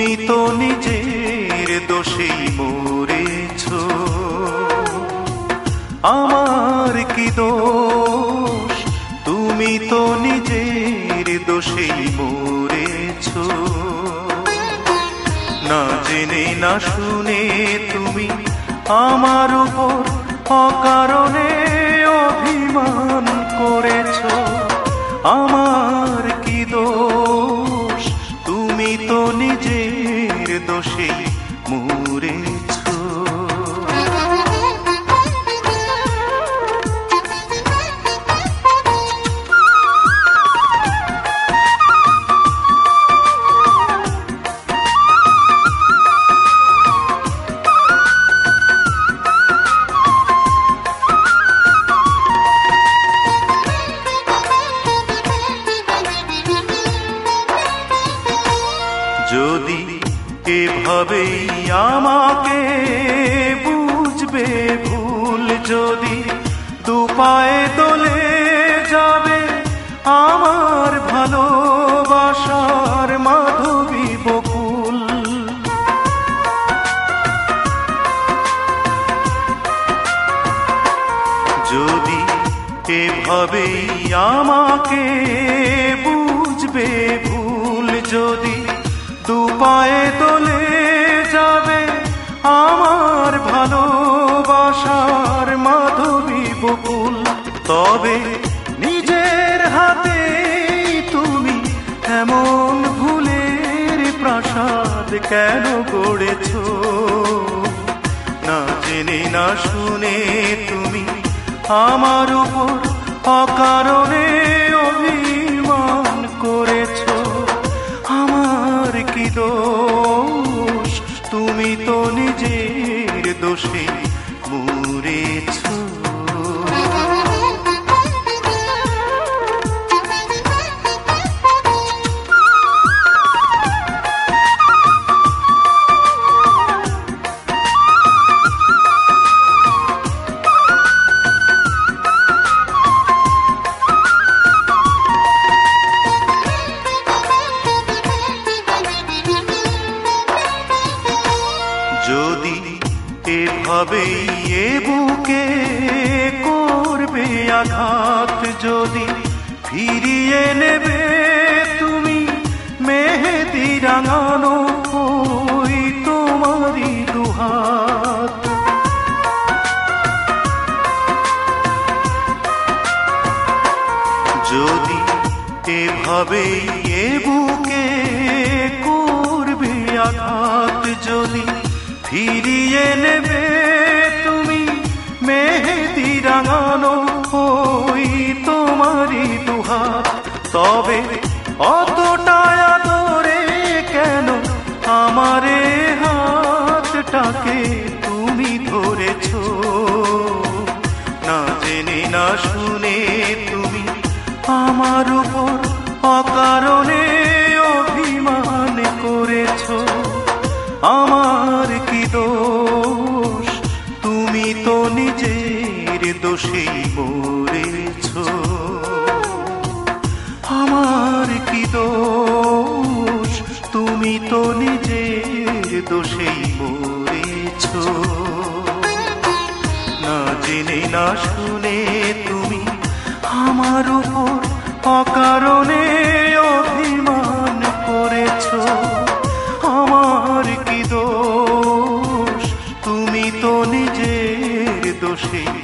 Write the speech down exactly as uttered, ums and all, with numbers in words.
তুমি তো নিজের দোষেই মরেছ, আমার কি দোষ? তুমি তো নিজের দোষেই মরেছ। না জেনে না শুনে তুমি আমার উপর অকারণে অভিমান করেছ, আমার কি দোষ? তুমি তো নিজের দোষেই মরেছ। যদি এভাবেই আমাকে বুঝবে ভুল, যদি দুপায়ে দোলে যাবে আমার ভালোবাসার মাধবী বকুল, যদি এভাবেই আমাকে বুঝবে ভুল, যদি দুপায়ে দোলে যাবে আমার ভালোবাসার মাধবী বকুল, তবে নিজের হাতে তুমি এমন ভুলের প্রাসাদ কেন গড়েছ? না জেনে না শুনে তুমি আমার উপর অকারণে অভিমান করেছ, আমার কি দোষ? তুমি তো নিজের দোষে মরেছ। যদি এভাবেই এ বুকে করবে আঘাত, যদি ফিরিয়ে নেবে তুমি মেহেদি রাঙানো ওই তোমারই দুহাত, যদি এভাবেই এ বুকে করবে আঘাত, যদি ফিরিয়ে নেবে তুমি মেহেদি রাঙানো ওই তোমারই দুহাত, তবে অতটা আদরে কেন আমারে হাতটাকে তুমি ধরেছ? না জেনে না শুনে তুমি আমার উপর অকারণে অভিমান করেছ, আমার কি দোষ? তুমি তো নিজের দোষেই মরেছ, আমার কি দোষ? তুমি তো নিজের দোষেই মরেছ। না জেনে না শুনে তুমি আমার উপর অকারণে অভিমান করেছ, আমার কি দোষ? তুমি তো নিজের দোষে